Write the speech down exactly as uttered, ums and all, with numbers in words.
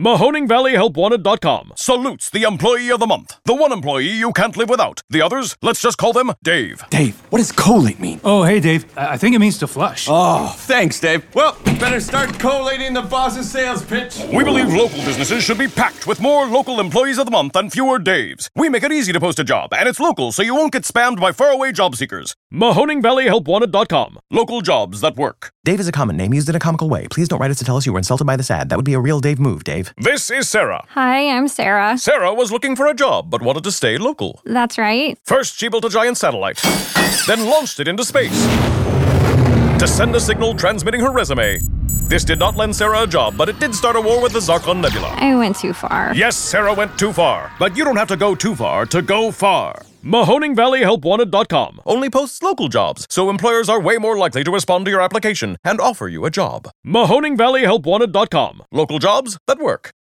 Mahoning Valley Help Wanted dot com salutes the Employee of the Month. The one employee you can't live without. The others, let's just call them Dave. Dave, what does collate mean? Oh, hey, Dave. I I think it means to flush. Oh, thanks, Dave. Well, better start collating the boss's sales pitch. We believe local businesses should be packed with more local Employees of the Month and fewer Daves. We make it easy to post a job, and it's local, so you won't get spammed by faraway job seekers. Mahoning Valley Help Wanted dot com. Local jobs that work. Dave is a common name used in a comical way. Please don't write us to tell us you were insulted by this ad. That would be a real Dave move, Dave. This is Sarah. Hi, I'm Sarah. Sarah was looking for a job, but wanted to stay local. That's right. First, she built a giant satellite, then launched it into space to send a signal transmitting her resume. This did not lend Sarah a job, but it did start a war with the Zarkon Nebula. I went too far. Yes, Sarah went too far, but you don't have to go too far to go far. Mahoning Valley Help Wanted dot com only posts local jobs, so employers are way more likely to respond to your application and offer you a job. Mahoning Valley Help Wanted dot com. Local jobs that work.